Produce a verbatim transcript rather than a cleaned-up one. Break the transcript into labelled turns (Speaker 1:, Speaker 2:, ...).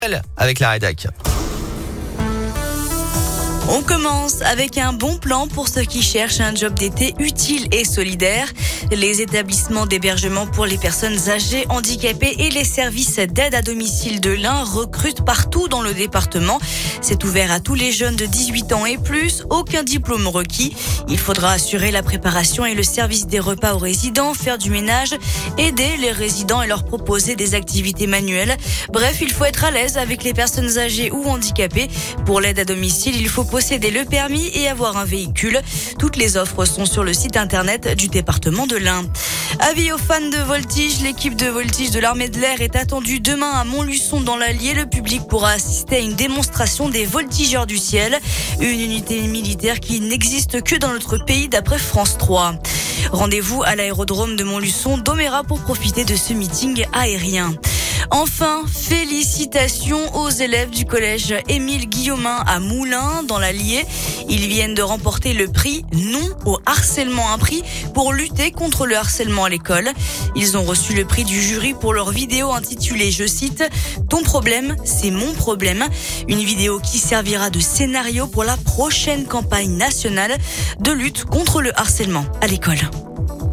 Speaker 1: Avec la rédac.
Speaker 2: On commence avec un bon plan pour ceux qui cherchent un job d'été utile et solidaire. Les établissements d'hébergement pour les personnes âgées, handicapées et les services d'aide à domicile de l'Ain recrutent partout dans le département. C'est ouvert à tous les jeunes de dix-huit ans et plus, aucun diplôme requis. Il faudra assurer la préparation et le service des repas aux résidents, faire du ménage, aider les résidents et leur proposer des activités manuelles. Bref, il faut être à l'aise avec les personnes âgées ou handicapées. Pour l'aide à domicile, il faut posséder le permis et avoir un véhicule. Toutes les offres sont sur le site internet du département de l'Ain. Avis aux fans de voltige, l'équipe de voltige de l'armée de l'air est attendue demain à Montluçon dans l'Allier. Le public pourra assister à une démonstration des voltigeurs du ciel, une unité militaire qui n'existe que dans notre pays d'après France trois. Rendez-vous à l'aérodrome de Montluçon d'Oméra pour profiter de ce meeting aérien. Enfin, félicitations aux élèves du collège Émile Guillaumin à Moulins, dans l'Allier. Ils viennent de remporter le prix Non au harcèlement, un prix pour lutter contre le harcèlement à l'école. Ils ont reçu le prix du jury pour leur vidéo intitulée, je cite, « Ton problème, c'est mon problème ». Une vidéo qui servira de scénario pour la prochaine campagne nationale de lutte contre le harcèlement à l'école.